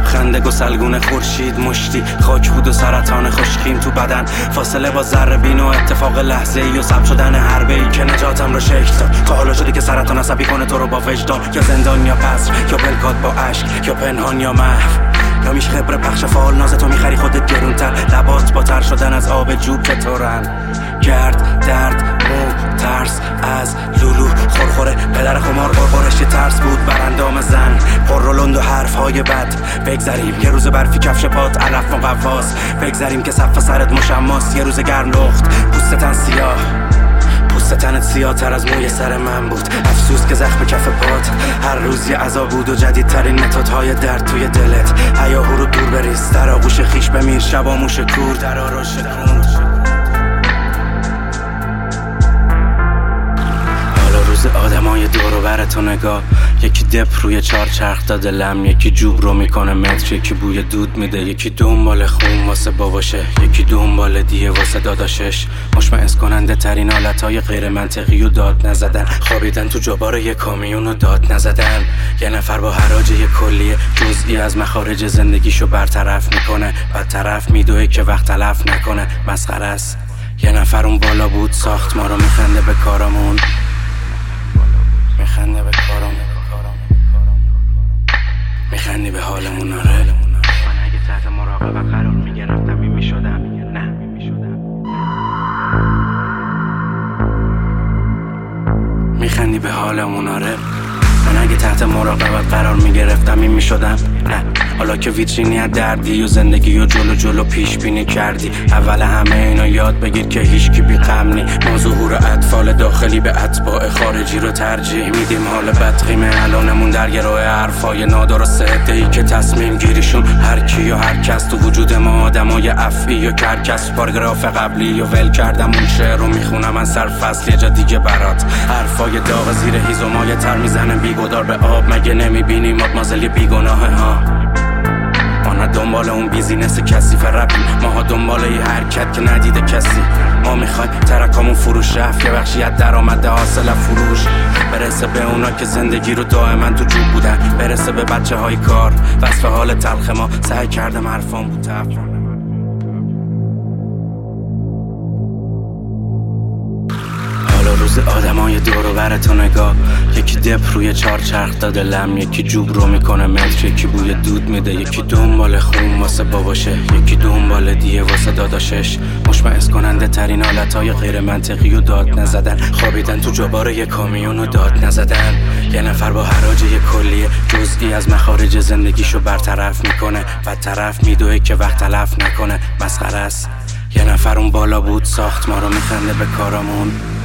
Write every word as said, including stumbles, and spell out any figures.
خنده گسلگون خورشید مشتی خاک بود و سرطان خشکیم تو بدن، فاصله با ذره بین و اتفاق لحظه ای و ثبت شدن حربه‌ای که نجاتم رو شکل داد. تا حالا شدی که سرطان عصبی کنه تو رو با وجدان، یا زندان یا قصر یا پلکات با اشک، یا پنهان یا محو، یا میش خبر پخش فال ناز تو میخری خودت گرونتر، لبات با تر شدن از آب جوب که تورن، گرد درد مو ترس از لولو خورخوره پدر خمار قرقرش یه ترس بود بر اندام زن، پر رولند و حرف های بد. بگذریم یه روز برفی کفش پات علف مقواس، بگذریم که صف سرت مشماس، یه روز گرم لخت پوستتن سیاه، پوست تنت سیاه تر از موی سر من بود، افسوس که زخم کف پات هر روز یه عذاب بود و جدیدترین متدهای درد توی دلت. هیاهو رو دور بریز، در آغوش خیش بمیر، شبا موش کور در آراش کند. روز آدمای دور و بر تو نگاه، یکی دپ روی چار چرخ داده لم، یکی جوب رو میکنه متر، یکی بوی دود میده، یکی دنبال خون واسه باباشه، یکی دنبال دیه واسه داداشش. مشمئز کننده ترین حالتهای غیر منطقی و داد نزدن، خوابیدن تو جبار یه کامیون و داد نزدن. یه نفر با حراج یه کلیه جزئی از مخارج زندگیشو برطرف میکنه، بدطرف میدوه که وقت تلف نکنه. مسخره است. یه نفر اون بالا بود ساخت ما رو، میخنده به کارمون، میخنده به کارم، میخندی به حالمون. آره من اگه تحت مراقبت قرار میگرفتم این میشدم، نه میخندی به حالمون. آره من اگه تحت مراقبت قرار میگرفتم این میشدم، نه حالا که ویترینی از دردی و زندگی و جلو جلو پیش بینی کردی. اول همه اینو یاد بگیر که هیچکی بی غم نی، ما ظهور اطفال داخلی به اتباع خارجی رو ترجیح میدیم. حال بدقیمه الانمون در گروه حرفای نادرست عده‌ای که تصمیم گیریشون هر کی یا هر کس تو وجود ما آدمای افعی و کرکس. پاراگراف قبلی و ول کردم اون شعر رو میخونم از سر فصل یه جا دیگه برات. حرفای داغ زیر هیزمای تر میزنه بیگدار به آب، مگه نمیبینی مادمازل بیگناه ها؟ ما نه دنبال اون بیزینس کثیف رپیم، ماها دنبال یه حرکت که ندیده کسی. ما میخوایم ترکامون فروش رفت، یه بخشی از درآمد حاصل فروش برسه به اونا که زندگی رو دائما تو جوب بودن، برسه به بچه های کار. وصف حال تلخ ما سعی کردم حرفام بود تفرم. روز آدمای دور و بر تو نگاه، یکی دپ روی چار چرخ داده لم، یکی جوب رو میکنه متر، یکی بوی دود میده، یکی دنبال خون واسه باباشه، یکی دنبال دیه واسه داداشش. مشمئز کننده ترین حالتهای غیر منطقی و داد نزدن، خوابیدن تو جبار یه کامیون و داد نزدن. یه نفر با حراج یه کلیه جزئی از مخارج زندگیشو برطرف میکنه، بدطرف میدوه که وقت تلف نکنه. مسخره است. یه نفر اون بالا بود ساخت ما رو، میخنده به کارمون.